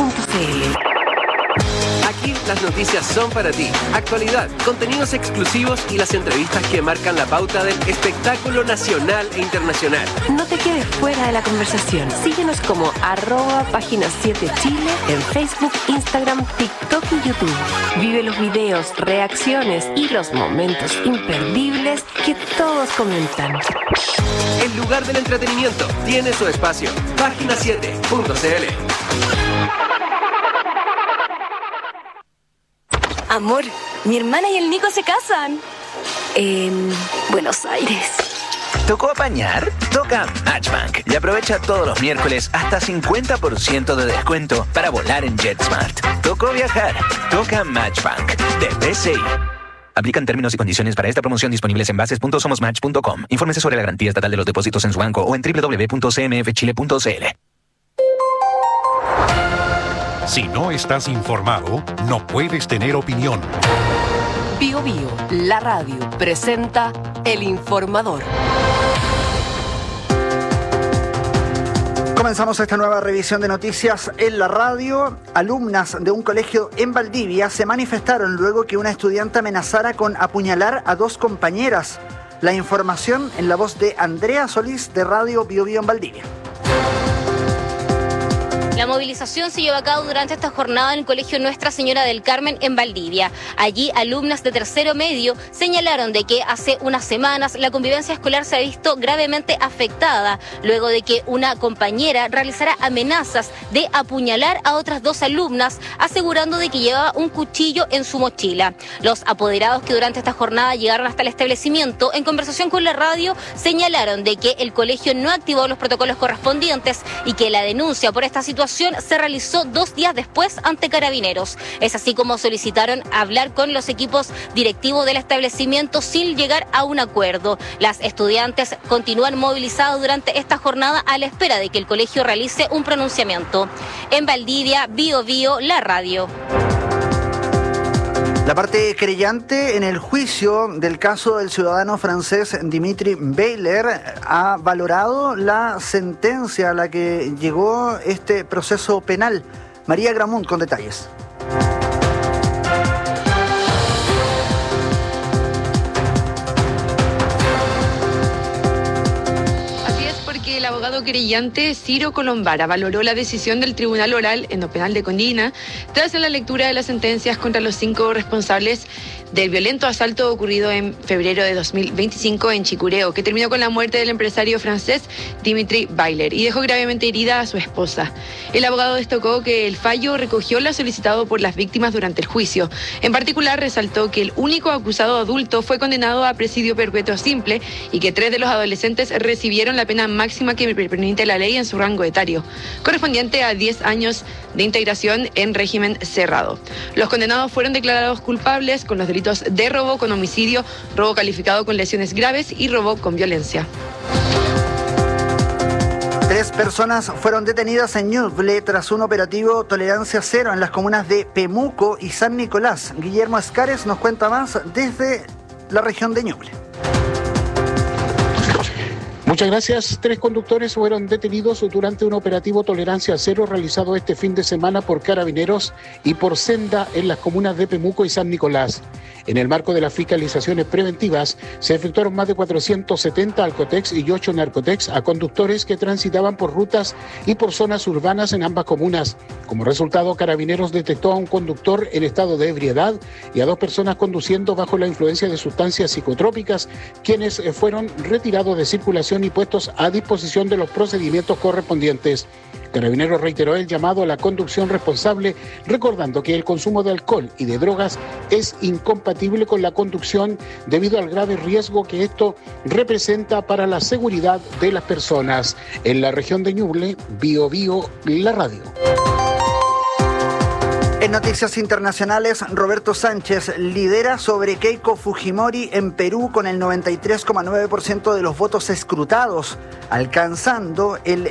Aquí las noticias son para ti. Actualidad, contenidos exclusivos y las entrevistas que marcan la pauta del espectáculo nacional e internacional. No te quedes fuera de la conversación. Síguenos como @Página 7 Chile en Facebook, Instagram, TikTok y YouTube. Vive los videos, reacciones y los momentos imperdibles que todos comentan. El lugar del entretenimiento tiene su espacio. Página7.cl. Amor, mi hermana y el Nico se casan. En Buenos Aires. ¿Tocó apañar? Toca Matchbank y aprovecha todos los miércoles hasta 50% de descuento para volar en JetSmart. ¿Tocó viajar? Toca Matchbank de BCI. Aplican términos y condiciones para esta promoción disponibles en bases.somosmatch.com. Infórmese sobre la garantía estatal de los depósitos en su banco o en www.cmfchile.cl. Si no estás informado, no puedes tener opinión. Bio Bio, la radio, presenta El Informador. Comenzamos esta nueva revisión de noticias en la radio. Alumnas de un colegio en Valdivia se manifestaron luego que una estudiante amenazara con apuñalar a 2 compañeras. La información en la voz de Andrea Solís de Radio Bio Bio en Valdivia. La movilización se lleva a cabo durante esta jornada en el Colegio Nuestra Señora del Carmen en Valdivia. Allí, alumnas de tercero medio señalaron de que hace unas semanas la convivencia escolar se ha visto gravemente afectada luego de que una compañera realizara amenazas de apuñalar a otras 2 alumnas, asegurando de que llevaba un cuchillo en su mochila. Los apoderados que durante esta jornada llegaron hasta el establecimiento, en conversación con la radio, señalaron de que el colegio no activó los protocolos correspondientes y que la denuncia por esta situación se realizó 2 días después ante Carabineros. Es así como solicitaron hablar con los equipos directivos del establecimiento sin llegar a un acuerdo. Las estudiantes continúan movilizadas durante esta jornada a la espera de que el colegio realice un pronunciamiento. En Valdivia, Bio Bio, la radio. La parte querellante en el juicio del caso del ciudadano francés Dimitri Bayler ha valorado la sentencia a la que llegó este proceso penal. María Gramunt con detalles. El abogado querellante Ciro Colombara valoró la decisión del Tribunal Oral en lo Penal de Condina tras la lectura de las sentencias contra los 5 responsables del violento asalto ocurrido en febrero de 2025 en Chicureo, que terminó con la muerte del empresario francés Dimitri Bayler y dejó gravemente herida a su esposa. El abogado destacó que el fallo recogió lo solicitado por las víctimas durante el juicio. En particular, resaltó que el único acusado adulto fue condenado a presidio perpetuo simple y que 3 de los adolescentes recibieron la pena máxima que permite la ley en su rango etario, correspondiente a 10 años de integración en régimen cerrado. Los condenados fueron declarados culpables con los delitos de robo con homicidio, robo calificado con lesiones graves y robo con violencia. 3 personas fueron detenidas en Ñuble tras un operativo Tolerancia Cero en las comunas de Pemuco y San Nicolás. Guillermo Escares nos cuenta más desde la región de Ñuble. Muchas gracias. 3 conductores fueron detenidos durante un operativo Tolerancia Cero realizado este fin de semana por Carabineros y por Senda en las comunas de Pemuco y San Nicolás. En el marco de las fiscalizaciones preventivas, se efectuaron más de 470 alcotex y 8 narcotex a conductores que transitaban por rutas y por zonas urbanas en ambas comunas. Como resultado, Carabineros detectó a un conductor en estado de ebriedad y a 2 personas conduciendo bajo la influencia de sustancias psicotrópicas, quienes fueron retirados de circulación y puestos a disposición de los procedimientos correspondientes. Carabineros reiteró el llamado a la conducción responsable, recordando que el consumo de alcohol y de drogas es incompatible con la conducción debido al grave riesgo que esto representa para la seguridad de las personas. En la región de Ñuble, Bio Bio, la radio. En noticias internacionales, Roberto Sánchez lidera sobre Keiko Fujimori en Perú con el 93,9% de los votos escrutados, alcanzando el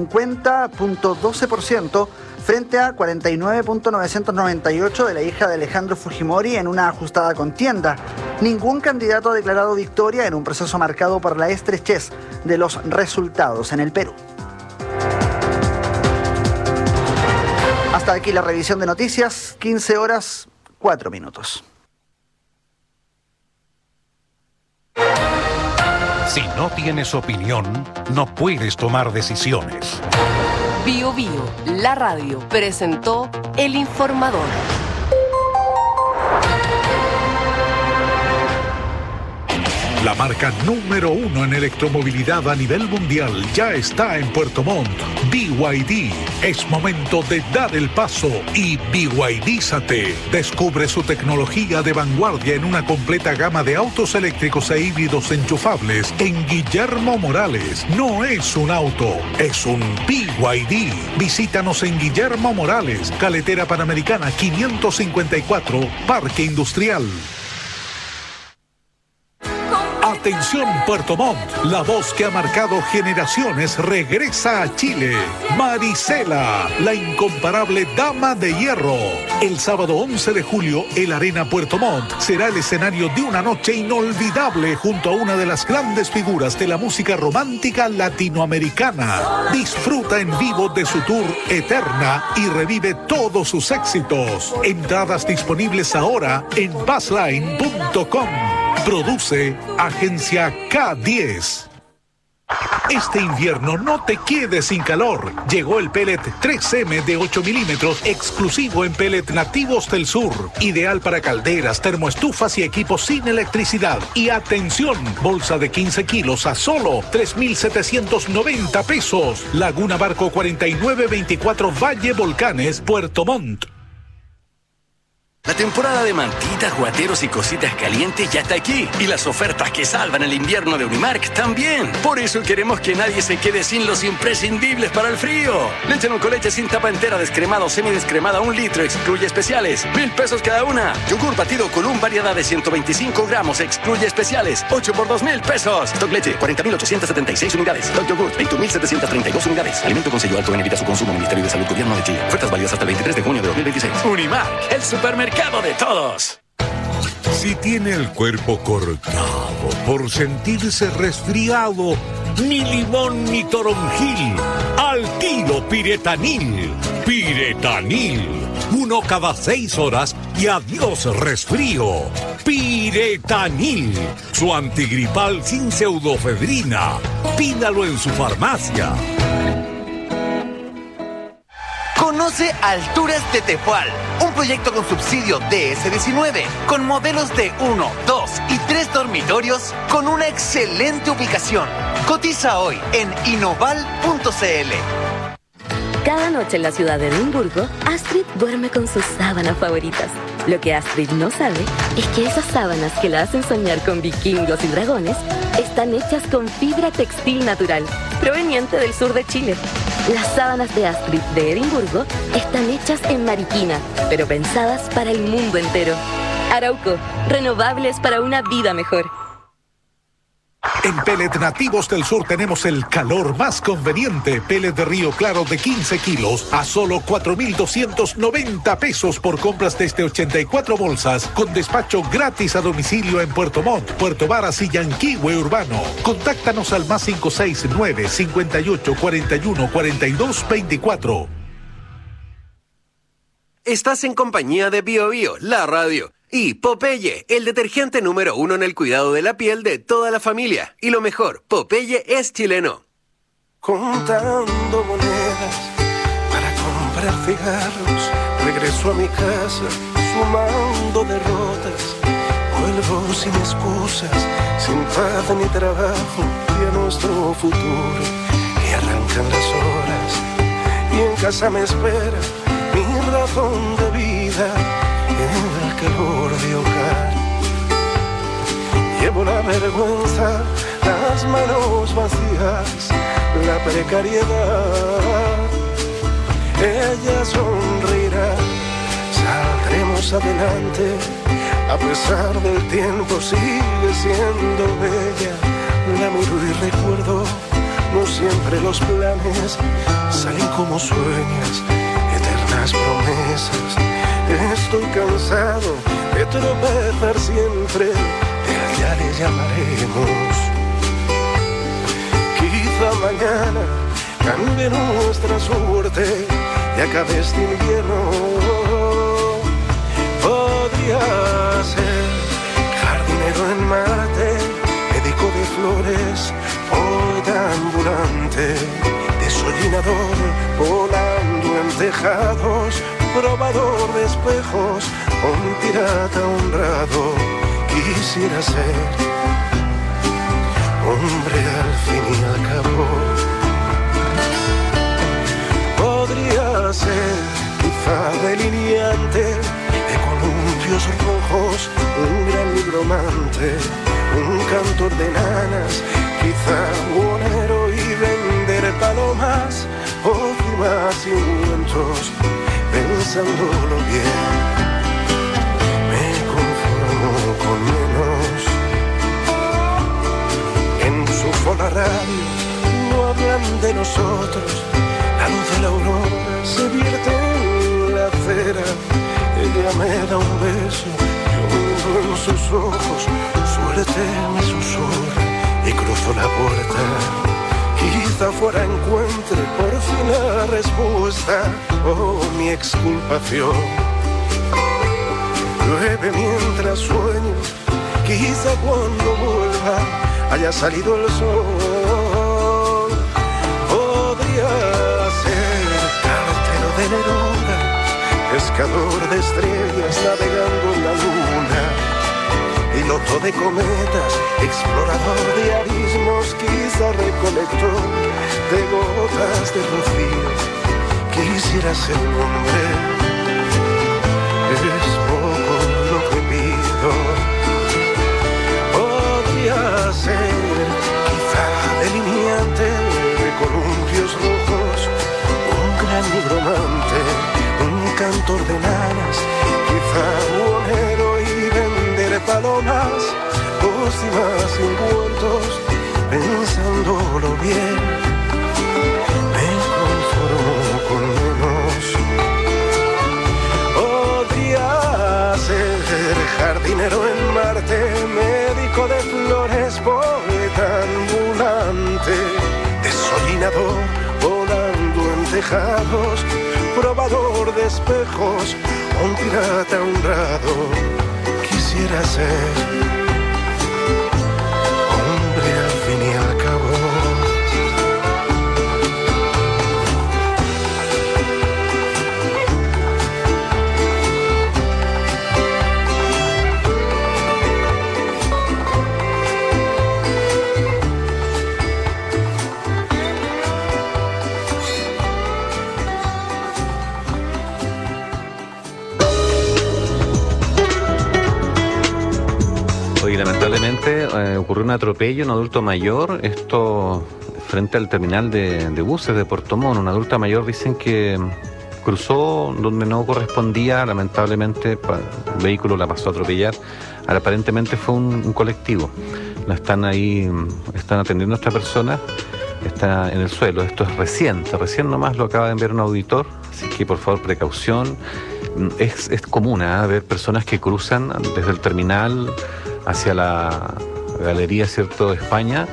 50,12% frente a 49,998 de la hija de Alejandro Fujimori en una ajustada contienda. Ningún candidato ha declarado victoria en un proceso marcado por la estrechez de los resultados en el Perú. Hasta aquí la revisión de noticias, 15 horas, 4 minutos. Si no tienes opinión, no puedes tomar decisiones. Bio Bio, la radio, presentó El Informador. La marca número 1 en electromovilidad a nivel mundial ya está en Puerto Montt. BYD. Es momento de dar el paso y BYDízate. Descubre su tecnología de vanguardia en una completa gama de autos eléctricos e híbridos enchufables en Guillermo Morales. No es un auto, es un BYD. Visítanos en Guillermo Morales, Carretera Panamericana 554, Parque Industrial. Atención Puerto Montt, la voz que ha marcado generaciones regresa a Chile. Marisela, la incomparable dama de hierro. El sábado 11 de julio, el Arena Puerto Montt será el escenario de una noche inolvidable junto a una de las grandes figuras de la música romántica latinoamericana. Disfruta en vivo de su tour Eterna y revive todos sus éxitos. Entradas disponibles ahora en Buzzline.com. Produce Agencia K10. Este invierno no te quedes sin calor. Llegó el pellet 3M de 8 milímetros exclusivo en pellet nativos del sur. Ideal para calderas, termoestufas y equipos sin electricidad. Y atención, bolsa de 15 kilos a solo 3,790 pesos. Laguna Barco 4924 Valle Volcanes, Puerto Montt. La temporada de mantitas, guateros y cositas calientes ya está aquí. Y las ofertas que salvan el invierno de Unimark también. Por eso queremos que nadie se quede sin los imprescindibles para el frío. Leche Nucoleche sin tapa entera, descremada o semidescremada, 1 litro, excluye especiales. 1,000 pesos cada una. Yogur batido Column, variedad de 125 gramos, excluye especiales. 8 por 2,000 pesos. Stock Leche, 40.876 unidades. Stock Yogur, 21.732 unidades. Alimento con sello alto en evita su consumo. Ministerio de Salud, Gobierno de Chile. Ofertas válidas hasta el 23 de junio de 2026. Unimark, el supermercado de todos. Si tiene el cuerpo cortado por sentirse resfriado, ni limón ni toronjil, al tiro Piretanil. Piretanil, 1 cada 6 horas y adiós resfrío. Piretanil, su antigripal sin pseudofedrina. Pídalo en su farmacia. Conoce Alturas de Tepual, un proyecto con subsidio DS-19, con modelos de 1, 2 y 3 dormitorios con una excelente ubicación. Cotiza hoy en inoval.cl. Cada noche en la ciudad de Edimburgo, Astrid duerme con sus sábanas favoritas. Lo que Astrid no sabe es que esas sábanas que la hacen soñar con vikingos y dragones están hechas con fibra textil natural, proveniente del sur de Chile. Las sábanas de Astrid de Edimburgo están hechas en Mariquina, pero pensadas para el mundo entero. Arauco, renovables para una vida mejor. En Pellet Nativos del Sur tenemos el calor más conveniente. Pellet de Río Claro de 15 kilos a solo 4,290 pesos por compras desde 84 bolsas, con despacho gratis a domicilio en Puerto Montt, Puerto Varas y Yanquihue Urbano. Contáctanos al más 569 58 41 42 24. Estás en compañía de Bio Bio, la radio. Y Popeye, el detergente número 1 en el cuidado de la piel de toda la familia. Y lo mejor, Popeye es chileno. Contando monedas para comprar cigarros, regreso a mi casa sumando derrotas. Vuelvo sin excusas, sin paz ni trabajo, y a nuestro futuro que arrancan las horas. Y en casa me espera mi razón de vida, en el calor de hogar. Llevo la vergüenza, las manos vacías, la precariedad. Ella sonreirá, saldremos adelante. A pesar del tiempo sigue siendo bella. La miro y recuerdo, no siempre los planes salen como sueñas, eternas promesas. Estoy cansado de tropezar siempre, pero ya le llamaremos. Quizá mañana cambie nuestra suerte y acabe este invierno. Podría ser jardinero en Marte, médico de flores, poeta ambulante, desollinador, volando en tejados, probador de espejos, un pirata honrado. Quisiera ser hombre al fin y al cabo. Podría ser quizá delineante de columpios rojos, un gran nigromante, un cantor de nanas, quizá buonero y vender palomas o firmar ungüentos. Pensándolo bien, me conformo con menos. Enchufo la radio, no hablan de nosotros. La luz de la aurora se vierte en la acera. Ella me da un beso, yo miro en sus ojos. Suerte me susurra y cruzo la puerta. Quizá fuera encuentre por fin la respuesta o mi exculpación. Llueve mientras sueño, quizá cuando vuelva haya salido el sol. Podría ser cartero de Neruda, pescador de estrellas navegando en la luna, piloto de cometas, explorador de abismos, quizá recolector de gotas de rocío. Quisiera ser un hombre, es poco lo que pido. Podría ser quizá delineante de columpios rojos, un gran nigromante, un cantor de nanas, quizá buonero y vender palomas, pócimas y ungüentos. Pensándolo bien, me conformo con menos. Podría ser jardinero en Marte, médico de flores, poeta ambulante, desollinador, volando en tejados, probador de espejos, un pirata honrado. Quisiera ser hombre al fin y al cabo. Y lamentablemente ocurrió un atropello, un adulto mayor, esto frente al terminal de buses de Puerto Montt. Un adulto mayor dicen que cruzó donde no correspondía, lamentablemente el vehículo la pasó a atropellar. Aparentemente fue un colectivo. La están atendiendo a esta persona, está en el suelo. Esto es recién nomás lo acaba de enviar un auditor, así que por favor precaución. Es común ver personas que cruzan desde el terminal hacia la galería, ¿cierto?, de España,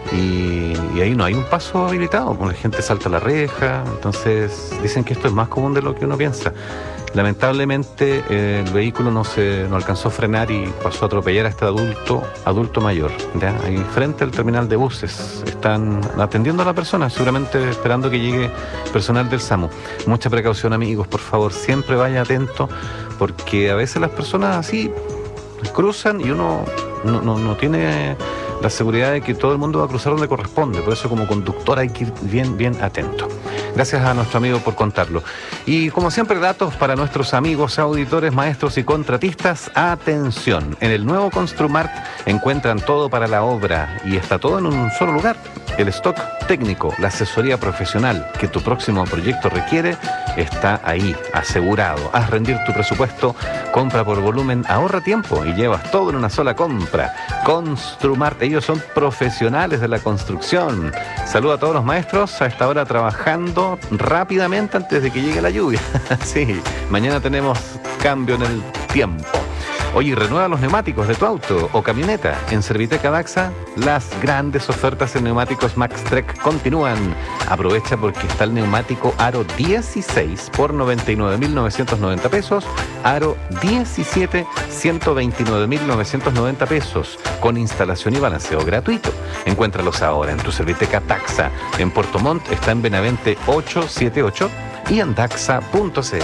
y ahí no hay un paso habilitado, la gente salta la reja. Entonces dicen que esto es más común de lo que uno piensa. Lamentablemente el vehículo no alcanzó a frenar y pasó a atropellar a este adulto mayor, ¿ya? Ahí frente al terminal de buses están atendiendo a la persona, seguramente esperando que llegue personal del SAMU. Mucha precaución, amigos, por favor, siempre vaya atento, porque a veces las personas así cruzan y uno no tiene la seguridad de que todo el mundo va a cruzar donde corresponde. Por eso, como conductor, hay que ir bien atento. Gracias a nuestro amigo por contarlo. Y como siempre, datos para nuestros amigos auditores, maestros y contratistas. Atención, en el nuevo Construmart encuentran todo para la obra y está todo en un solo lugar. El stock técnico, la asesoría profesional que tu próximo proyecto requiere está ahí, asegurado. Haz rendir tu presupuesto, compra por volumen, ahorra tiempo y llevas todo en una sola compra. Construmart, ellos son profesionales de la construcción. Saludo a todos los maestros a esta hora trabajando rápidamente antes de que llegue la lluvia. Sí, mañana tenemos cambio en el tiempo. Oye, renueva los neumáticos de tu auto o camioneta. En Serviteca Daxa, las grandes ofertas en neumáticos MaxTrek continúan. Aprovecha porque está el neumático Aro 16 por 99.990 pesos, Aro 17, 129.990 pesos, con instalación y balanceo gratuito. Encuéntralos ahora en tu Serviteca Daxa. En Puerto Montt está en Benavente 878 y en daxa.cl.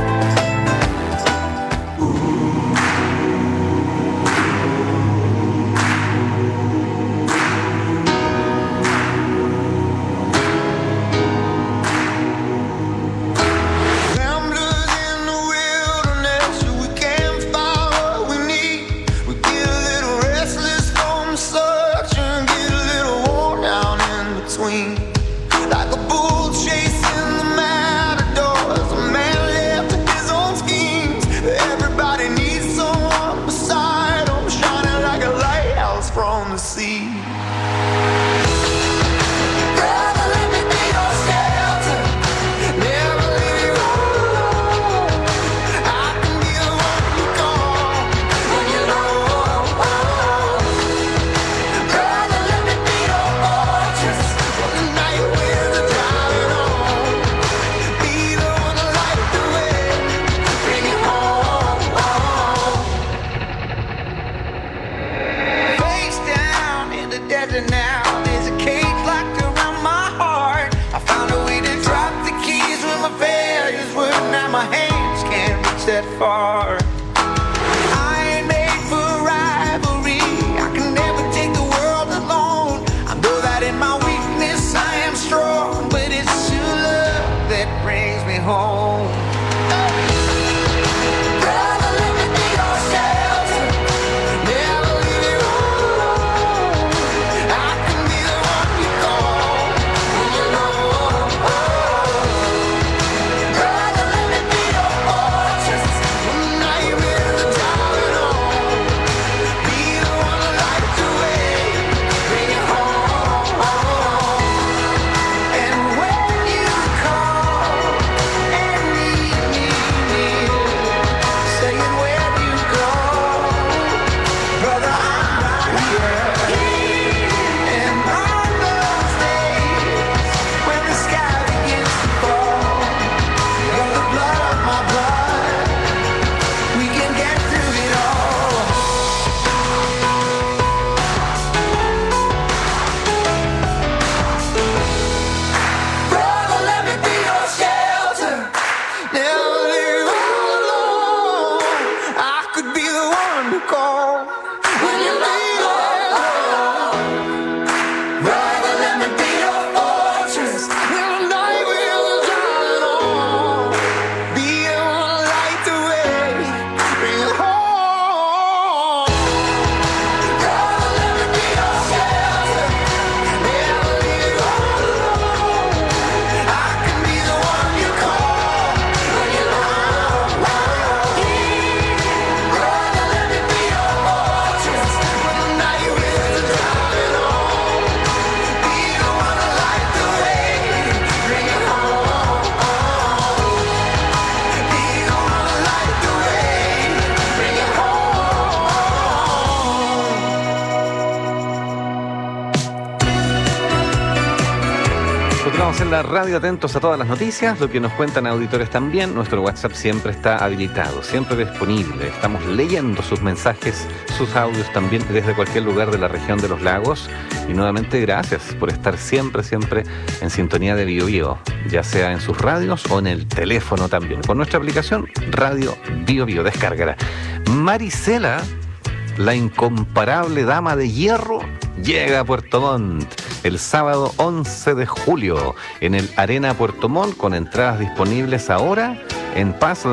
En la radio, atentos a todas las noticias, lo que nos cuentan auditores también. Nuestro WhatsApp siempre está habilitado, siempre disponible. Estamos leyendo sus mensajes, sus audios también desde cualquier lugar de la región de los lagos. Y nuevamente gracias por estar siempre en sintonía de Bio Bio, ya sea en sus radios o en el teléfono también. Con nuestra aplicación Radio Bio Bio, descárgala. Marisela, la incomparable dama de hierro, llega a Puerto Montt el sábado 11 de julio en el Arena Puerto Montt, con entradas disponibles ahora en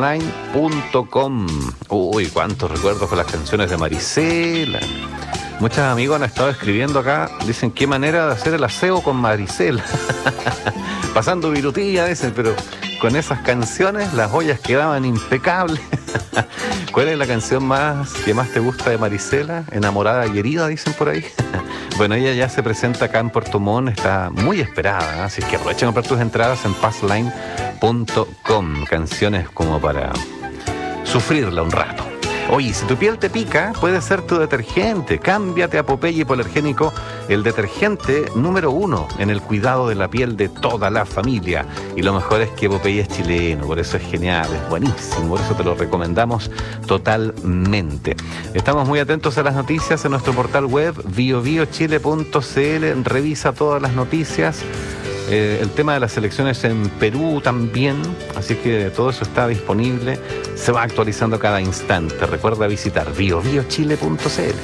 passline.com. Uy, cuántos recuerdos con las canciones de Marisela. Muchos amigos han estado escribiendo acá, dicen qué manera de hacer el aseo con Marisela. Pasando virutilla, dicen, pero con esas canciones las ollas quedaban impecables. ¿Cuál es la canción que más te gusta de Marisela? Enamorada y herida, dicen por ahí. Bueno, ella ya se presenta acá en Puerto Montt, está muy esperada, así que aprovechen a comprar tus entradas en passline.com. Canciones como para sufrirla un rato. Oye, si tu piel te pica, puede ser tu detergente. Cámbiate a Popeye Hipoalergénico, el detergente número 1 en el cuidado de la piel de toda la familia. Y lo mejor es que Popeye es chileno, por eso es genial, es buenísimo, por eso te lo recomendamos totalmente. Estamos muy atentos a las noticias en nuestro portal web biobiochile.cl. Revisa todas las noticias. El tema de las elecciones en Perú también, así que todo eso está disponible, se va actualizando cada instante. Recuerda visitar biobiochile.cl.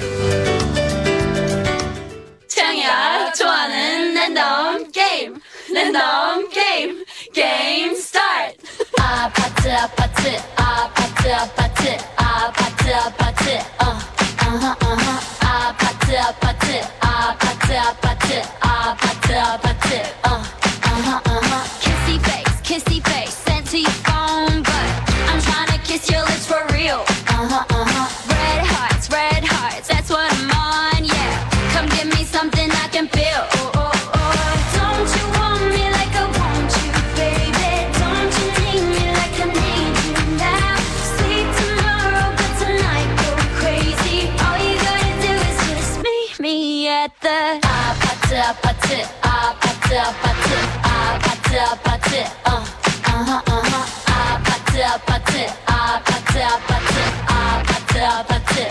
Game start. 아파트 아파트 아파트 아파트 아파트 아파트 아파트 아파트 아파트 아파트 아파트 아파트 kissy face sent to your phone, but I'm trying to kiss your lips for real. Red hearts, that's what I'm on, yeah. Come give me something I can feel. Don't you want me like I want you, baby? Don't you need me like I need you now? Sleep tomorrow, but tonight go crazy. All you gotta do is just meet me at the 아파트 아파트 아파트 아파트 아파트 아파트 아파트 아파트 아파트 아파트 아파트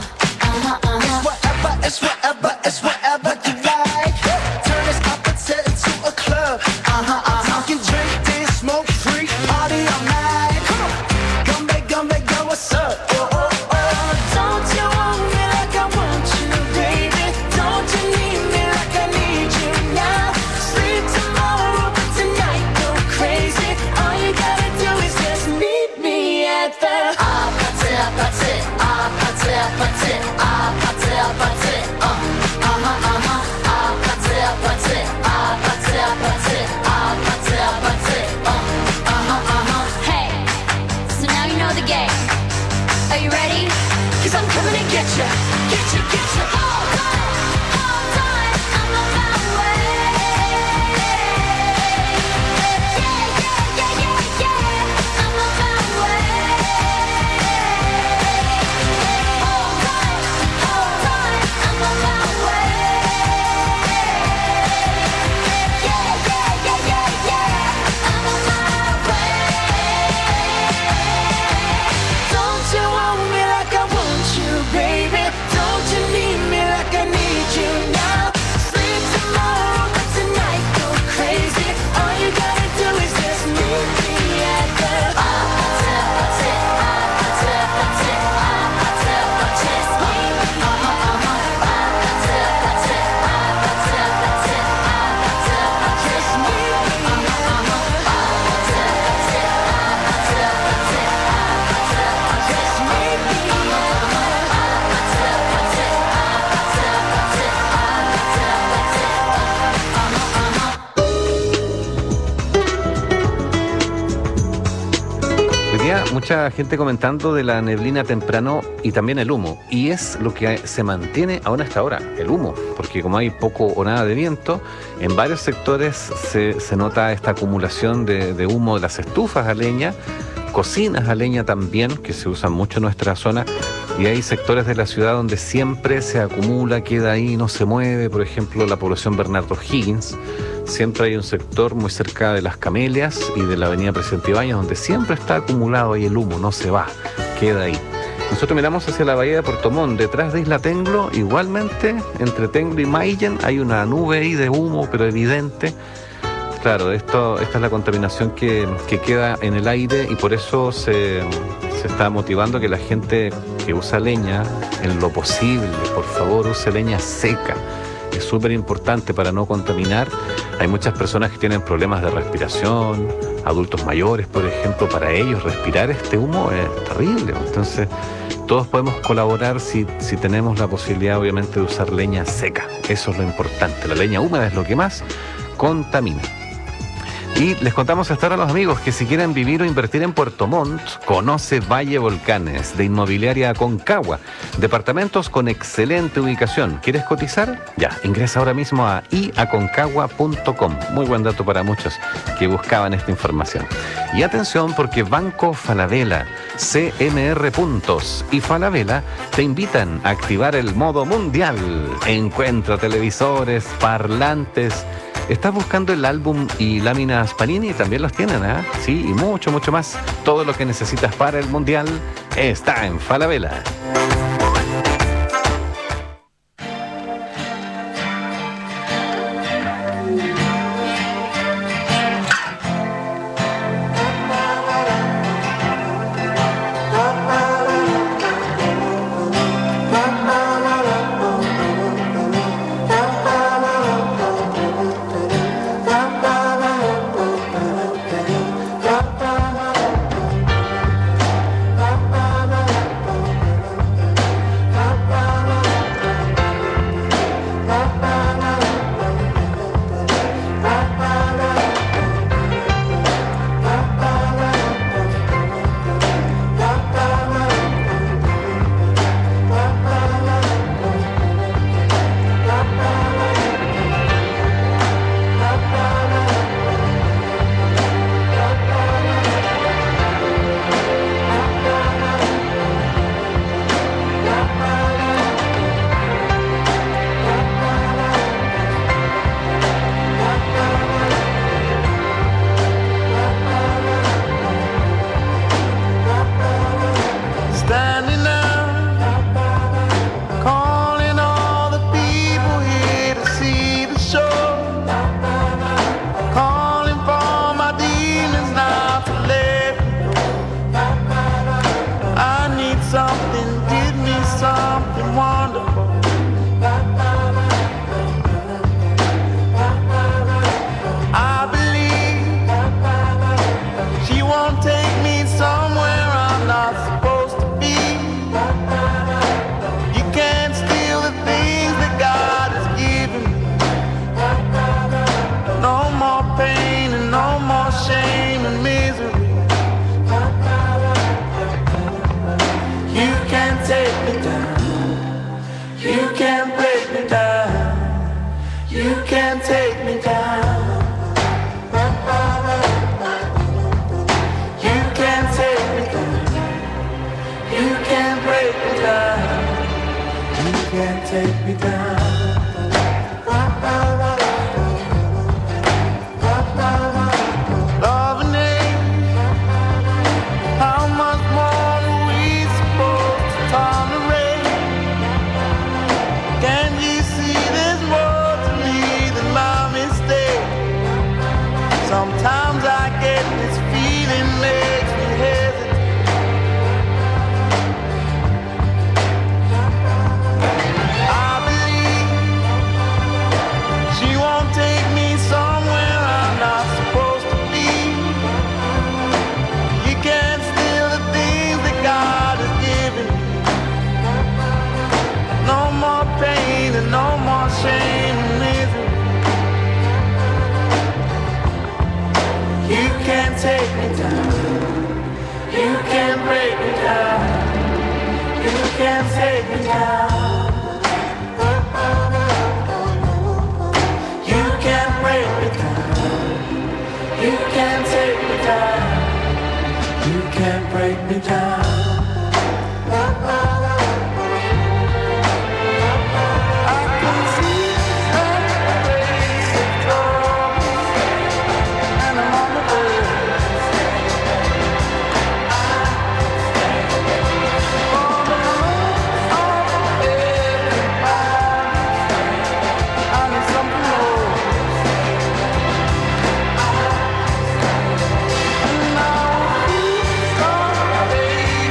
It's whatever you like. Turn this opposite into a club. Talking, drink, dance, smoke, free, party all night. Come back, girl, what's up? Don't you want me like I want you, baby? Don't you need me like I need you now? Sleep tomorrow, but tonight go crazy. All you gotta do is just meet me at the 아파트 아파트 아파트 아파트 아파트 아파트 Hey, so now you know the game. Are you ready? 'Cause I'm coming to get you. All time, I'm on my way. Yeah, I'm on my way. All time, I'm on my way. Yeah, I'm on my way. Don't you want me like I want you, baby? Don't you need me like I need you now? Sleep tomorrow, but tonight go crazy. All you gotta do is just meet me at the 아파트 아파트 아파트 아파트 아파트 아파트 Hoy día mucha gente comentando de la neblina temprano y también el humo, y es lo que se mantiene aún hasta ahora, el humo, porque como hay poco o nada de viento, en varios sectores se nota esta acumulación de humo de las estufas a leña, cocinas a leña también, que se usan mucho en nuestra zona, y hay sectores de la ciudad donde siempre se acumula, queda ahí, no se mueve. Por ejemplo, la población Bernardo Higgins, siempre hay un sector muy cerca de Las Camelias y de la avenida Presidente Ibáñez donde siempre está acumulado ahí el humo, no se va, queda ahí. Nosotros miramos hacia la bahía de Puerto Montt, detrás de Isla Tenglo, igualmente, entre Tenglo y Mayen hay una nube ahí de humo, pero evidente. Claro, esta es la contaminación que queda en el aire, y por eso se está motivando que la gente que usa leña, en lo posible, por favor, use leña seca. Es súper importante para no contaminar. Hay muchas personas que tienen problemas de respiración, adultos mayores, por ejemplo. Para ellos respirar este humo es terrible. Entonces, todos podemos colaborar si tenemos la posibilidad, obviamente, de usar leña seca. Eso es lo importante. La leña húmeda es lo que más contamina. Y les contamos hasta ahora a los amigos que si quieren vivir o invertir en Puerto Montt, conoce Valle Volcanes de Inmobiliaria Aconcagua. Departamentos con excelente ubicación. ¿Quieres cotizar? Ya, ingresa ahora mismo a iaconcagua.com. Muy buen dato para muchos que buscaban esta información. Y atención porque Banco Falabella, CMR Puntos y Falabella te invitan a activar el modo mundial. Encuentra televisores, parlantes. ¿Estás buscando el álbum y láminas Panini? También los tienen, ¿eh? Sí, y mucho, mucho más. Todo lo que necesitas para el mundial está en Falabella. Baby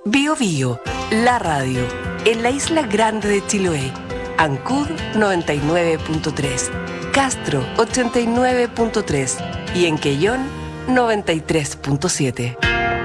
Bio Bio, la radio, en la isla grande de Chiloé. Ancud 99.3, Castro 89.3 y en Quellón 93.7.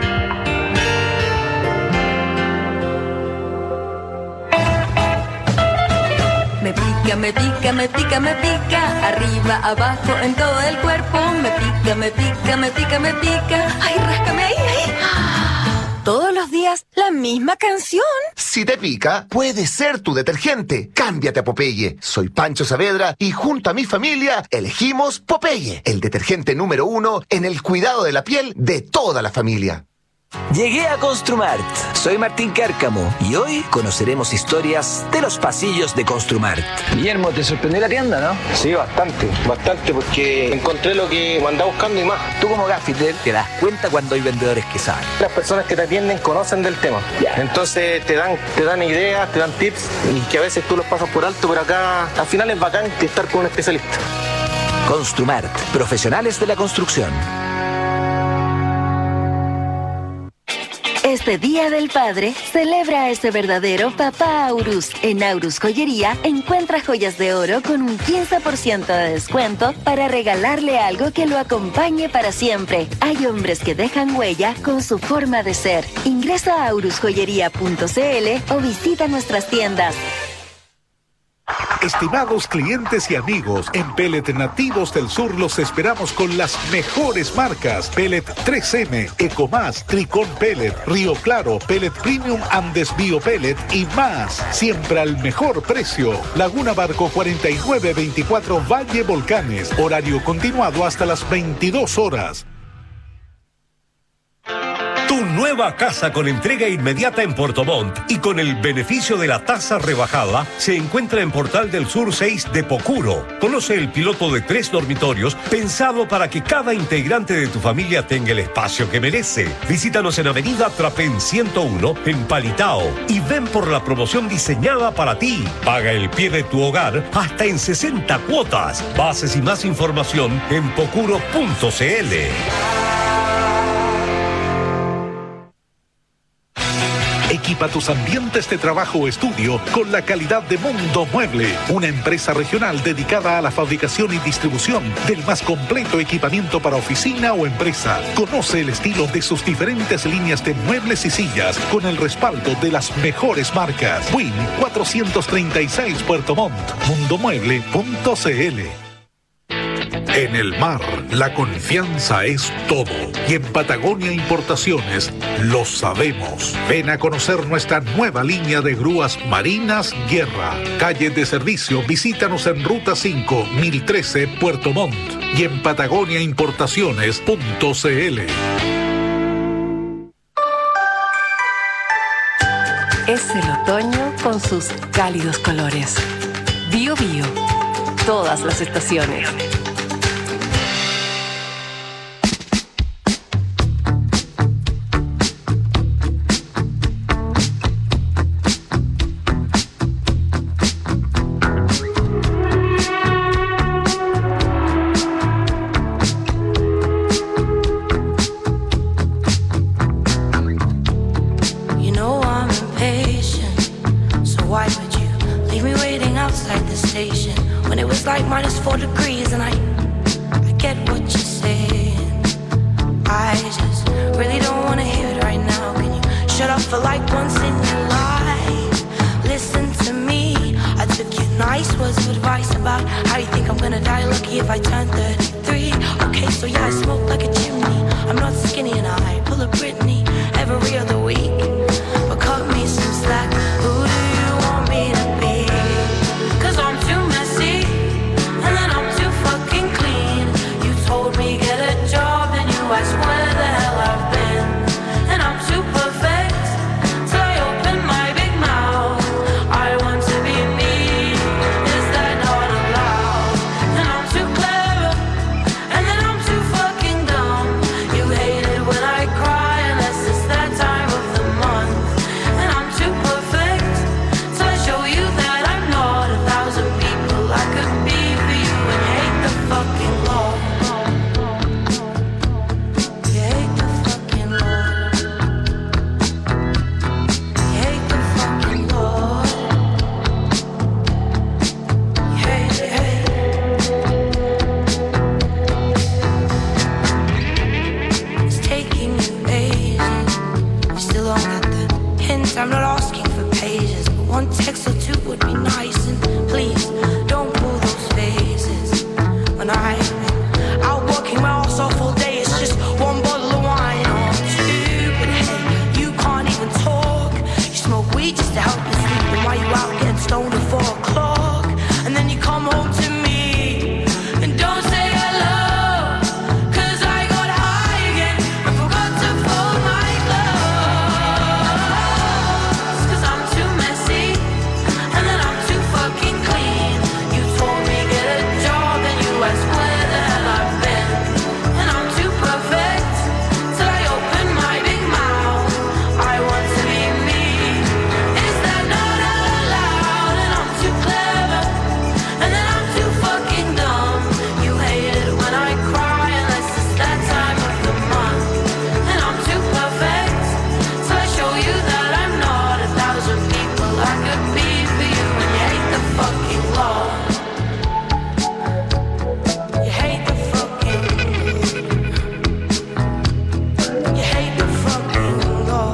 Me pica, me pica, me pica, me pica, arriba, abajo, en todo el cuerpo. Me pica, me pica, me pica, me pica. Ay, ráscame ahí, ahí. Todos los días la misma canción. Si te pica, puede ser tu detergente. Cámbiate a Popeye. Soy Pancho Saavedra y junto a mi familia elegimos Popeye, el detergente número 1 en el cuidado de la piel de toda la familia. Llegué a Construmart. Soy Martín Cárcamo y hoy conoceremos historias de los pasillos de Construmart. Guillermo, ¿te sorprendió la tienda, no? Sí, bastante, porque encontré lo que andaba buscando y más. Tú como gaffiter te das cuenta cuando hay vendedores que saben. Las personas que te atienden conocen del tema. Entonces te dan ideas, te dan tips y que a veces tú los pasas por alto, pero acá al final es bacán estar con un especialista. Construmart, profesionales de la construcción. Este Día del Padre, celebra a ese verdadero papá Aurus. En Aurus Joyería, encuentra joyas de oro con un 15% de descuento para regalarle algo que lo acompañe para siempre. Hay hombres que dejan huella con su forma de ser. Ingresa a aurusjoyería.cl o visita nuestras tiendas. Estimados clientes y amigos, en Pellet Nativos del Sur los esperamos con las mejores marcas: Pellet 3M, Ecomás, Tricón Pellet, Río Claro, Pellet Premium Andes Bio Pellet y más. Siempre al mejor precio. Laguna Barco 4924 Valle Volcanes. Horario continuado hasta las 22 horas. Tu nueva casa con entrega inmediata en Puerto Montt y con el beneficio de la tasa rebajada se encuentra en Portal del Sur 6 de Pocuro. Conoce el piloto de 3 dormitorios pensado para que cada integrante de tu familia tenga el espacio que merece. Visítanos en Avenida Trapén 101 en Palitao y ven por la promoción diseñada para ti. Paga el pie de tu hogar hasta en 60 cuotas. Bases y más información en pocuro.cl. Equipa tus ambientes de trabajo o estudio con la calidad de Mundo Mueble, una empresa regional dedicada a la fabricación y distribución del más completo equipamiento para oficina o empresa. Conoce el estilo de sus diferentes líneas de muebles y sillas con el respaldo de las mejores marcas. Win 436 Puerto Montt, mundomueble.cl. En el mar, la confianza es todo. Y en Patagonia Importaciones lo sabemos. Ven a conocer nuestra nueva línea de grúas Marinas Guerra. Calle de servicio, visítanos en Ruta 5, 1013, Puerto Montt. Y en patagoniaimportaciones.cl. Es el otoño con sus cálidos colores. Bio Bio, todas las estaciones. Cry unless it's that time of the month. Yes, I'm not asking for pages, but one text or two would be nice. And please, don't pull those phases. When I'm out working my ass off all day, it's just one bottle of wine or two. But hey, you can't even talk. You smoke weed just to help you sleep. And why you out getting stoned at 4 o'clock? And then you come home to me and don't say hello. 'Cause I got high again and forgot to fold my clothes. 'Cause I'm too messy and then I'm too fucking clean. You told me get a job and you asked where the hell I've been. And I'm too perfect till I open my big mouth. I want to be me. Is that not allowed? And I'm too clever and then I'm too fucking dumb. You hate it when I cry unless it's that time of the month. And I'm too perfect so I show you that I'm not 1,000 people I could be for you. And you hate the fucking law. You hate the fucking. You hate the fucking law.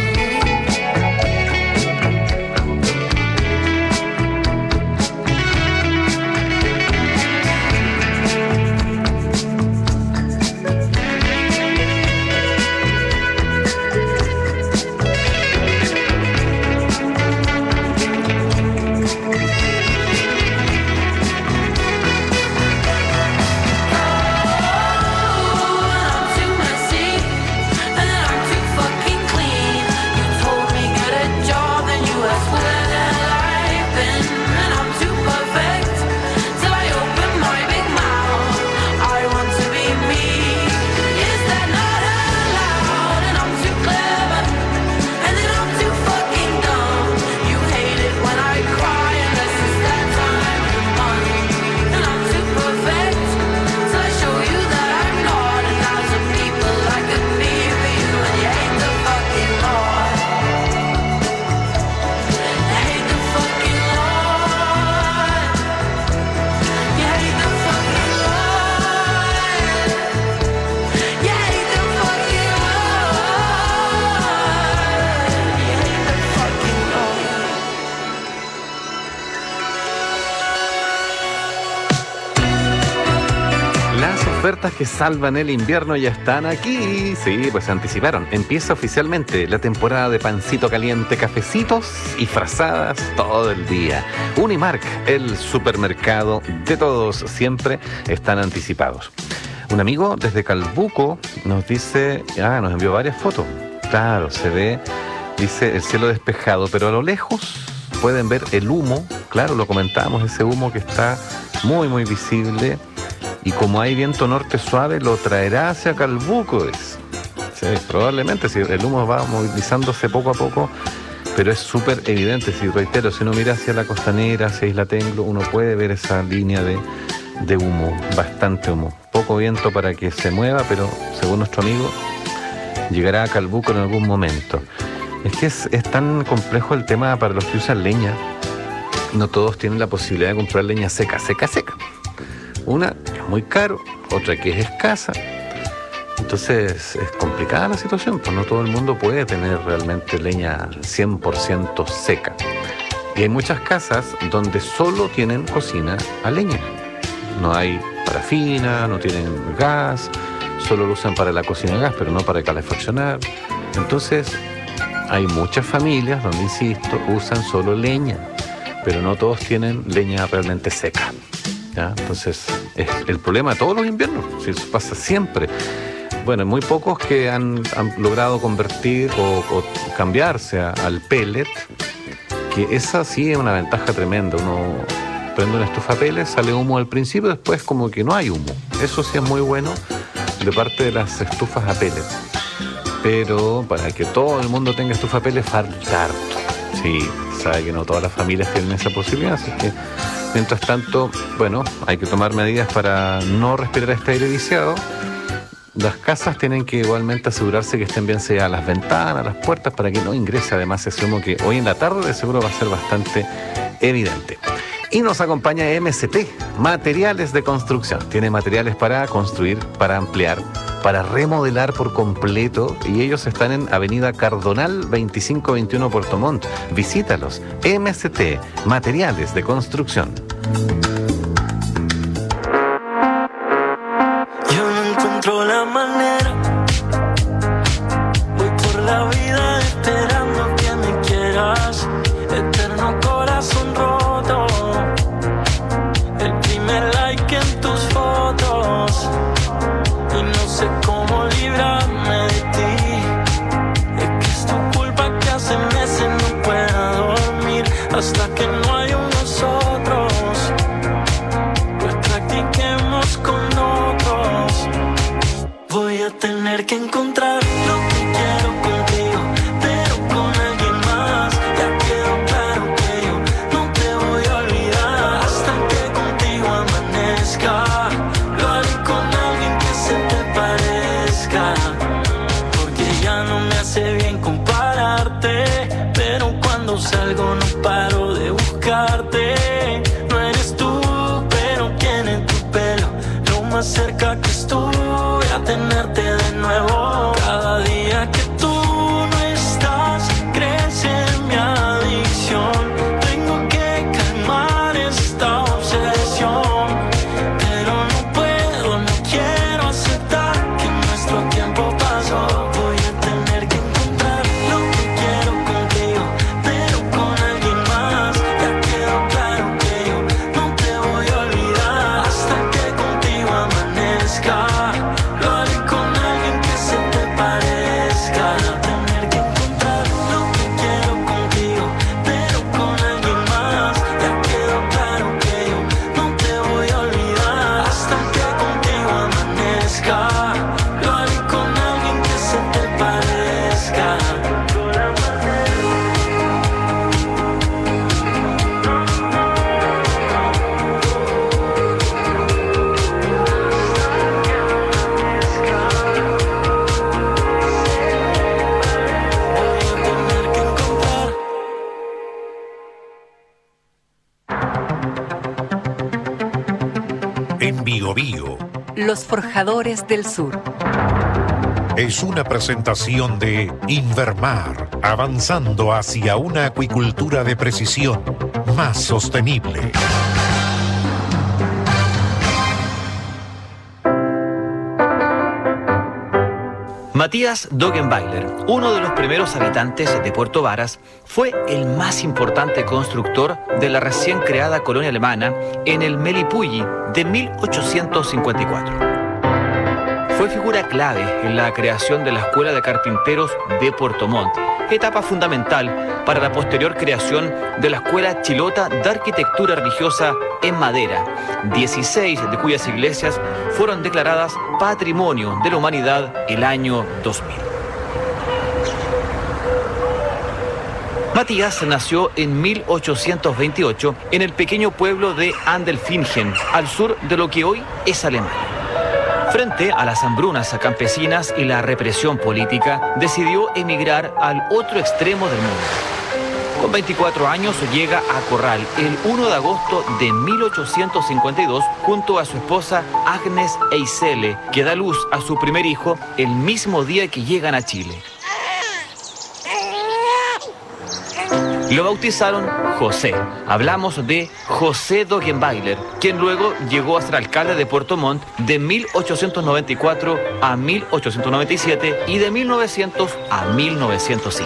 Too messy, and then I'm too fucking clean. You told me get a job, and you asked where the hell I've been. And I'm too perfect till I open my big mouth. I want to be me. Is that not allowed? And I'm too clever, and then I'm too fucking dumb. You hate it when I cry unless it's that time of the month. And I'm too perfect till I show you that I'm not 1,000 people I could be for you. And you hate the fucking law. You hate the fucking law. You hate the fucking law. You hate the fucking law. You hate the fucking law. Las ofertas que salvan el invierno ya están aquí. Sí, pues se anticiparon. Empieza oficialmente la temporada de pancito caliente, cafecitos y frazadas todo el día. Unimark, el supermercado de todos, siempre están anticipados. Un amigo desde Calbuco nos dice, nos envió varias fotos. Claro, se ve, dice, el cielo despejado, pero a lo lejos pueden ver el humo. Claro, lo comentábamos, ese humo que está muy, muy visible. Y como hay viento norte suave, lo traerá hacia Calbuco. Sí, probablemente, si el humo va movilizándose poco a poco, pero es súper evidente. Si reitero, si uno mira hacia la costanera, hacia Isla Tenglo, uno puede ver esa línea de humo, bastante humo. Poco viento para que se mueva, pero según nuestro amigo, llegará a Calbuco en algún momento. Es que es tan complejo el tema para los que usan leña. No todos tienen la posibilidad de comprar leña seca. Una que es muy caro, otra que es escasa. Entonces es complicada la situación, pues no todo el mundo puede tener realmente leña 100% seca. Y hay muchas casas donde solo tienen cocina a leña. No hay parafina, no tienen gas, solo lo usan para la cocina a gas, pero no para calefaccionar. Entonces hay muchas familias donde, insisto, usan solo leña, pero no todos tienen leña realmente seca. ¿Ya? Entonces es el problema de todos los inviernos, si eso pasa siempre. Bueno, muy pocos que han logrado convertir o cambiarse al pellet, que esa sí es una ventaja tremenda. Uno prende una estufa pellet, sale humo al principio, después como que no hay humo. Eso sí es muy bueno de parte de las estufas a pellet. Pero para que todo el mundo tenga estufa pellet falta harto. Sí, sabe que no todas las familias tienen esa posibilidad, así que mientras tanto, bueno, hay que tomar medidas para no respirar este aire viciado. Las casas tienen que igualmente asegurarse que estén bien selladas las ventanas, las puertas, para que no ingrese además ese humo que hoy en la tarde de seguro va a ser bastante evidente. Y nos acompaña MCT, Materiales de Construcción. Tiene materiales para construir, para ampliar, para remodelar por completo y ellos están en Avenida Cardonal 2521 Puerto Montt. Visítalos. MST, Materiales de Construcción. Yo no encuentro la manera. Voy por la vida esperando que me quieras. Eterno corazón roto. El primer like en tus fotos. Y no sé cómo librarme de ti. Es que es tu culpa que hace meses no pueda dormir. Hasta que no hay un nosotros. Pues practiquemos con otros. Voy a tener que encontrar lo que quiero contigo, pero con alguien más. Ya quedó claro que yo no te voy a olvidar hasta que contigo amanezca. Lo haré con alguien que se te parezca, porque ya no me hace bien compararte. Pero cuando salgo no paro de buscarte. No eres tú, pero ¿quién es tu pelo? Lo más cerca que estuve a tenerte de nuevo. Cada día que tú no estás, crece mi adicción. Tengo que calmar esta obsesión, pero no puedo, no quiero aceptar que nuestro tiempo pasó. Voy a tener que encontrar lo que quiero contigo, pero con alguien más. Ya quedó claro que yo no te voy a olvidar hasta que contigo amanezca. Lo haré con alguien que se te parezca. Tener que encontrar lo que quiero contigo, pero con alguien más. Ya quedó claro que yo no te voy a olvidar hasta que contigo amanezca. Lo haré con alguien que se te parezca. En Biobío Los Forjadores del Sur. es una presentación de Invermar, avanzando hacia una acuicultura de precisión más sostenible. Matías Dogenbailer, uno de los primeros habitantes de Puerto Varas, fue el más importante constructor de la recién creada colonia alemana en el Melipulli de 1854. Fue figura clave en la creación de la Escuela de Carpinteros de Puerto Montt, etapa fundamental para la posterior creación de la Escuela Chilota de Arquitectura Religiosa en Madera, 16 de cuyas iglesias fueron declaradas Patrimonio de la Humanidad el año 2000. Matías nació en 1828 en el pequeño pueblo de Andelfingen, al sur de lo que hoy es Alemania. Frente a las hambrunas campesinas y la represión política, decidió emigrar al otro extremo del mundo. Con 24 años llega a Corral el 1 de agosto de 1852 junto a su esposa Agnes Eisele, que da luz a su primer hijo el mismo día que llegan a Chile. Lo bautizaron José. Hablamos de José Dogenbailer, quien luego llegó a ser alcalde de Puerto Montt de 1894 a 1897 y de 1900 a 1905.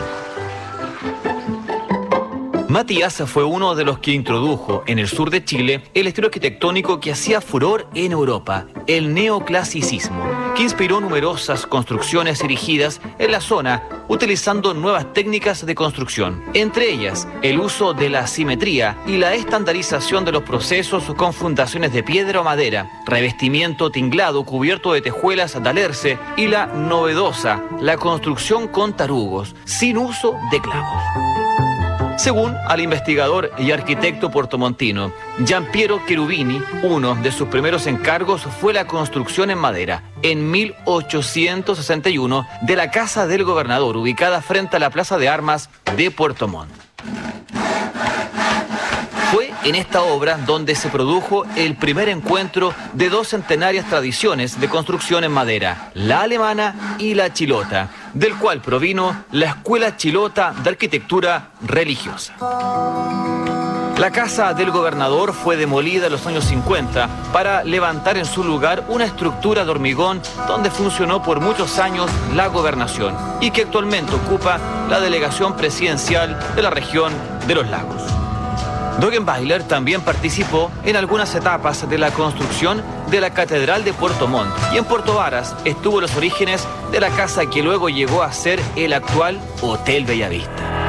Matías fue uno de los que introdujo en el sur de Chile el estilo arquitectónico que hacía furor en Europa, el neoclasicismo, que inspiró numerosas construcciones erigidas en la zona utilizando nuevas técnicas de construcción, entre ellas el uso de la simetría y la estandarización de los procesos con fundaciones de piedra o madera, revestimiento tinglado cubierto de tejuelas de alerce y la novedosa, la construcción con tarugos, sin uso de clavos. Según al investigador y arquitecto puertomontino Giampiero Cherubini, uno de sus primeros encargos fue la construcción en madera, en 1861, de la Casa del Gobernador, ubicada frente a la Plaza de Armas de Puerto Montt. Fue en esta obra donde se produjo el primer encuentro de dos centenarias tradiciones de construcción en madera, la alemana y la chilota, del cual provino la Escuela Chilota de Arquitectura Religiosa. La casa del gobernador fue demolida en los años 50 para levantar en su lugar una estructura de hormigón donde funcionó por muchos años la gobernación y que actualmente ocupa la delegación presidencial de la región de los lagos. Dogenbailer también participó en algunas etapas de la construcción de la Catedral de Puerto Montt y en Puerto Varas estuvo en los orígenes de la casa que luego llegó a ser el actual Hotel Bellavista.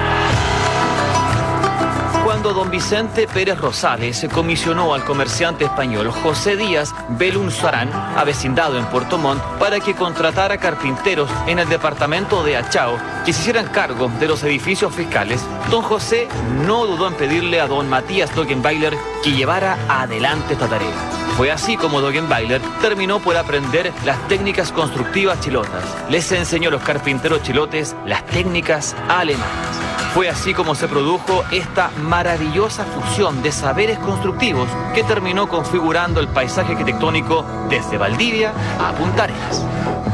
Cuando don Vicente Pérez Rosales se comisionó al comerciante español José Díaz Belunzarán, avecindado en Puerto Montt, para que contratara carpinteros en el departamento de Achao que se hicieran cargo de los edificios fiscales, don José no dudó en pedirle a don Matías Dogenbailer que llevara adelante esta tarea. Fue así como Dogenbailer terminó por aprender las técnicas constructivas chilotas. Les enseñó a los carpinteros chilotes las técnicas alemanas. Fue así como se produjo esta maravillosa fusión de saberes constructivos que terminó configurando el paisaje arquitectónico desde Valdivia a Punta Arenas.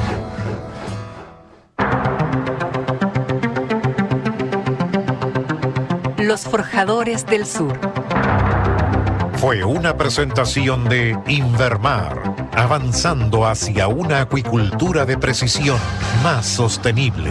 Los Forjadores del Sur. Fue una presentación de Invermar, avanzando hacia una acuicultura de precisión más sostenible.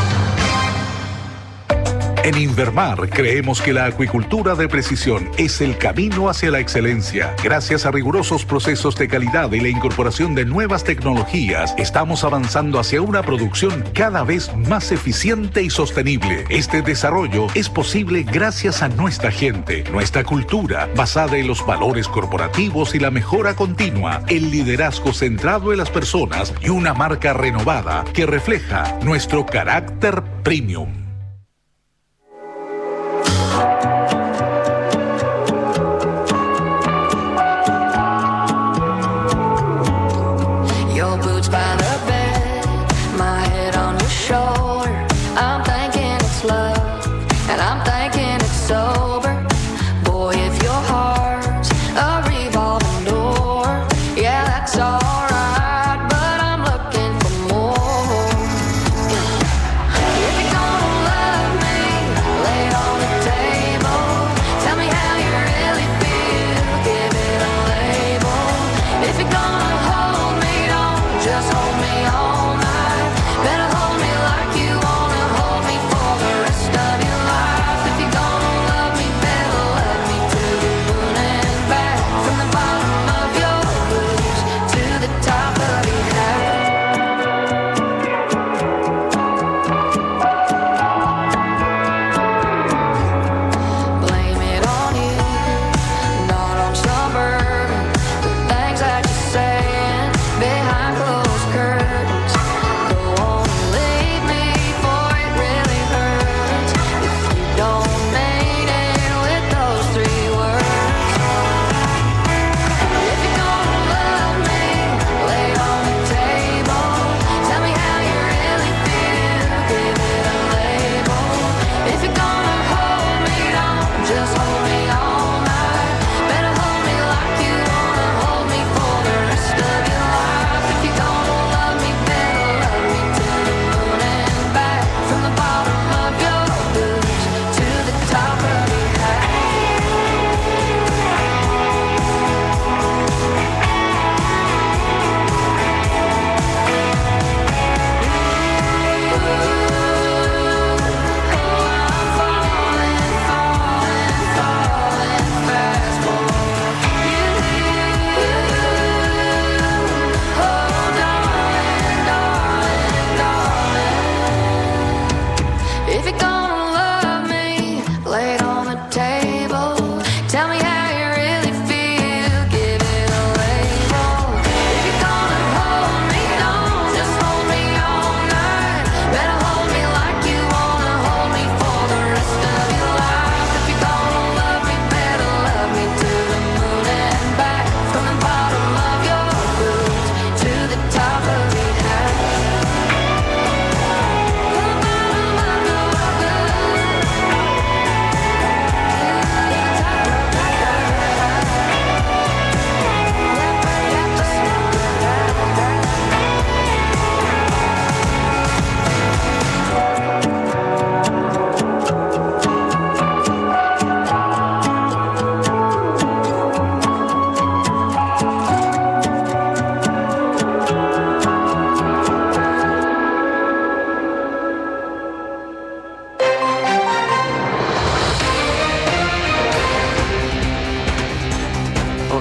En Invermar creemos que la acuicultura de precisión es el camino hacia la excelencia. Gracias a rigurosos procesos de calidad y la incorporación de nuevas tecnologías, estamos avanzando hacia una producción cada vez más eficiente y sostenible. Este desarrollo es posible gracias a nuestra gente, nuestra cultura, basada en los valores corporativos y la mejora continua, el liderazgo centrado en las personas y una marca renovada que refleja nuestro carácter premium. Your boots by the bed, my head on your shoulder. I'm thinking it's love, and I'm thinking it's sober. Boy, if your heart's a revolving door, yeah, that's alright, but I'm looking for more. If you're gonna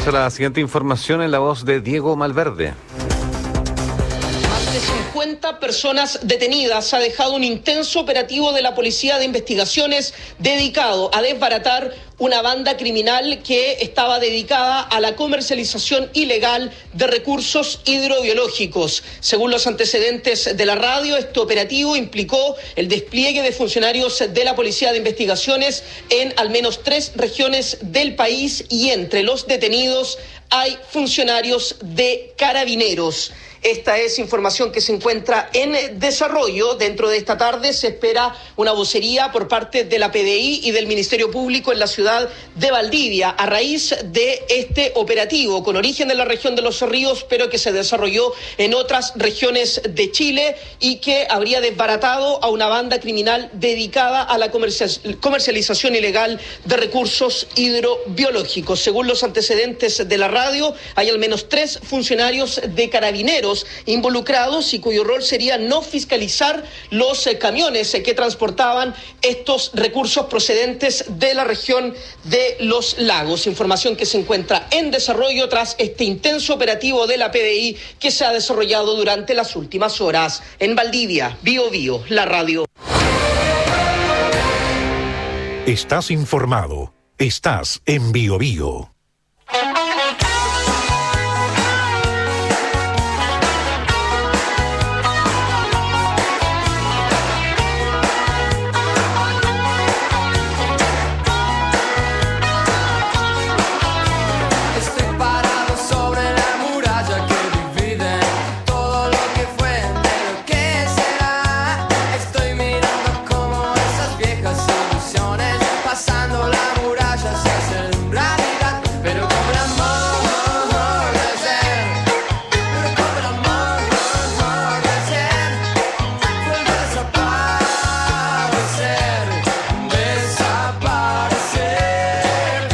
Vamos a la siguiente información en la voz de Diego Malverde. Más de 50 personas detenidas ha dejado un intenso operativo de la Policía de Investigaciones dedicado a desbaratar una banda criminal que estaba dedicada a la comercialización ilegal de recursos hidrobiológicos. Según los antecedentes de la radio, este operativo implicó el despliegue de funcionarios de la Policía de Investigaciones en al menos 3 regiones del país, y entre los detenidos hay funcionarios de Carabineros. Esta es información que se encuentra en desarrollo. Dentro de esta tarde se espera una vocería por parte de la PDI y del Ministerio Público en la ciudad de Valdivia a raíz de este operativo con origen en la región de Los Ríos, pero que se desarrolló en otras regiones de Chile y que habría desbaratado a una banda criminal dedicada a la comercialización ilegal de recursos hidrobiológicos. Según los antecedentes de la radio, hay al menos 3 funcionarios de Carabineros involucrados y cuyo rol sería no fiscalizar los camiones que transportaban estos recursos procedentes de la región de Los Lagos. Información que se encuentra en desarrollo tras este intenso operativo de la PDI que se ha desarrollado durante las últimas horas. En Valdivia, Bio Bio, la radio. Estás informado. Estás en Bio Bio. Pasando la muralla se hacen realidad, pero como el amor de ayer, pero como el amor de ayer, vuelve a desaparecer, desaparecer.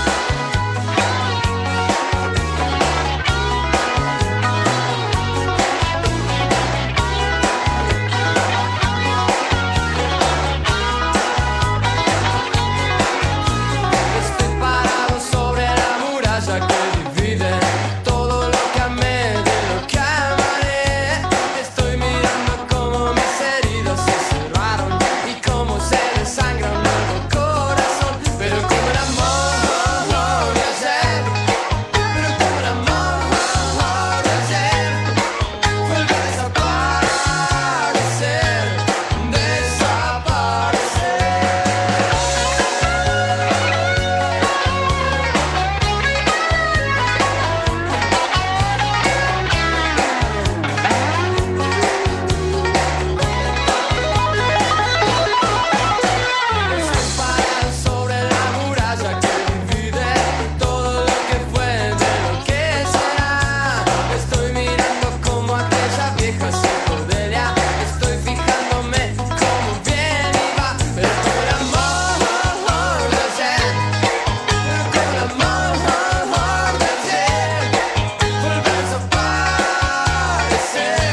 Estoy parado sobre la muralla que divide todo lo que amé de lo que amaré. Estoy mirando cómo mis heridas se cerraron y cómo se desangra un nuevo corazón. Pero como el amor de ayer, pero como el amor de ayer, vuelve a desaparecer, desaparecer. Estoy parado sobre la muralla que divide todo lo que fue de lo que será. Estoy mirando como aquella vieja se cordea. Estoy fijándome cómo viene y va. Pero como el amor de ayer, pero como el amor de ayer, vuelve a desaparecer,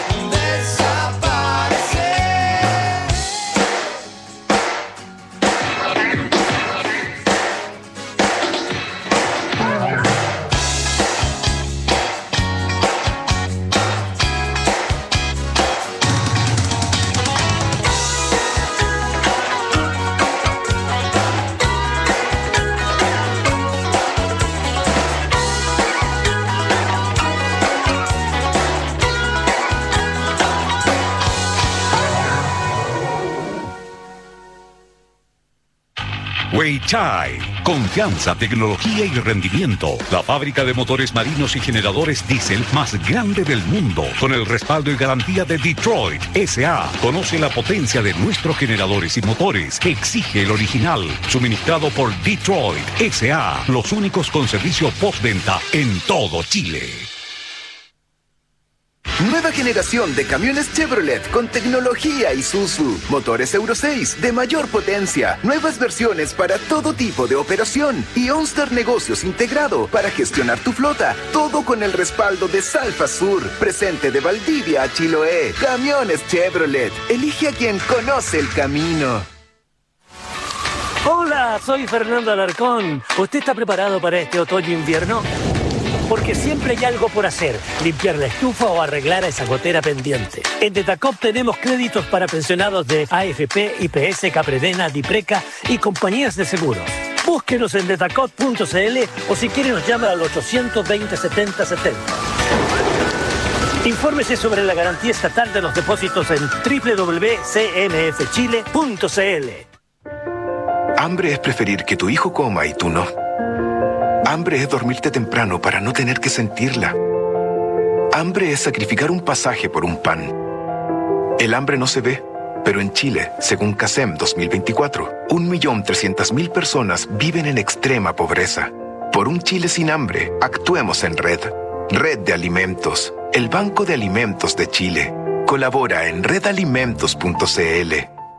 desaparecer. Weichai. Confianza, tecnología y rendimiento. La fábrica de motores marinos y generadores diésel más grande del mundo. Con el respaldo y garantía de Detroit S.A. Conoce la potencia de nuestros generadores y motores. Exige el original. Suministrado por Detroit S.A. Los únicos con servicio postventa en todo Chile. Nueva generación de camiones Chevrolet con tecnología Isuzu. Motores Euro 6 de mayor potencia. Nuevas versiones para todo tipo de operación. Y OnStar Negocios integrado para gestionar tu flota. Todo con el respaldo de Salfa Sur. Presente de Valdivia a Chiloé. Camiones Chevrolet. Elige a quien conoce el camino. Hola, soy Fernando Alarcón. ¿Usted está preparado para este otoño-invierno? Porque siempre hay algo por hacer, limpiar la estufa o arreglar esa gotera pendiente. En Detacop tenemos créditos para pensionados de AFP, IPS, Capredena, Dipreca y compañías de seguros. Búsquenos en detacop.cl o si quiere nos llama al 820 70 70. Infórmese sobre la garantía estatal de los depósitos en www.cmfchile.cl. Hambre es preferir que tu hijo coma y tú no. Hambre es dormirte temprano para no tener que sentirla. Hambre es sacrificar un pasaje por un pan. El hambre no se ve, pero en Chile, según CASEM 2024, 1.300.000 personas viven en extrema pobreza. Por un Chile sin hambre, actuemos en red. Red de Alimentos, el Banco de Alimentos de Chile. Colabora en redalimentos.cl.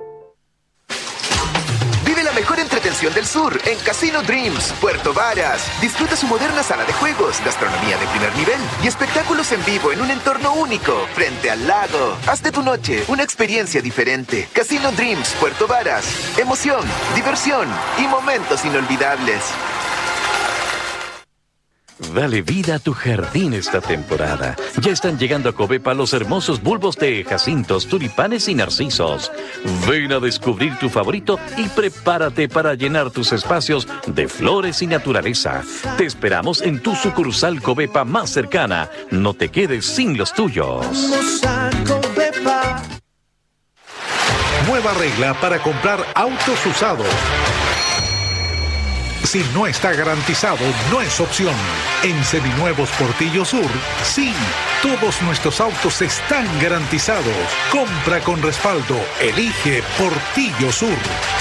Vive la mejor entretención del sur en Casino Dreams, Puerto Varas. Disfruta su moderna sala de juegos, gastronomía de primer nivel y espectáculos en vivo en un entorno único, frente al lago. Haz de tu noche una experiencia diferente. Casino Dreams, Puerto Varas. Emoción, diversión y momentos inolvidables. Dale vida a tu jardín esta temporada. Ya están llegando a Covepa los hermosos bulbos de jacintos, tulipanes y narcisos. Ven a descubrir tu favorito y prepárate para llenar tus espacios de flores y naturaleza. Te esperamos en tu sucursal Covepa más cercana. No te quedes sin los tuyos. Nueva regla para comprar autos usados. Si no está garantizado, no es opción. En Seminuevos Portillo Sur, sí, todos nuestros autos están garantizados. Compra con respaldo. Elige Portillo Sur.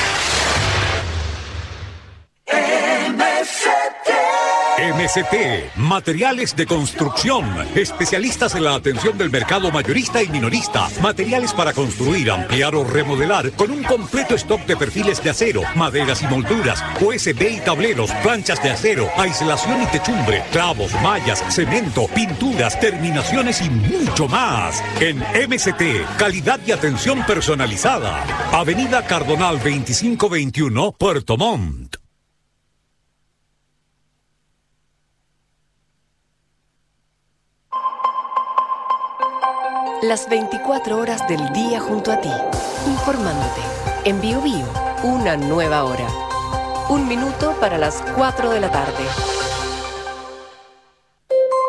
MST, Materiales de Construcción, especialistas en la atención del mercado mayorista y minorista, materiales para construir, ampliar o remodelar, con un completo stock de perfiles de acero, maderas y molduras, USB y tableros, planchas de acero, aislación y techumbre, clavos, mallas, cemento, pinturas, terminaciones y mucho más. En MST, calidad y atención personalizada. Avenida Cardonal 2521, Puerto Montt. Las 24 horas del día junto a ti, informándote. En Bio Bio, una nueva hora. 1 minuto para las 4 de la tarde.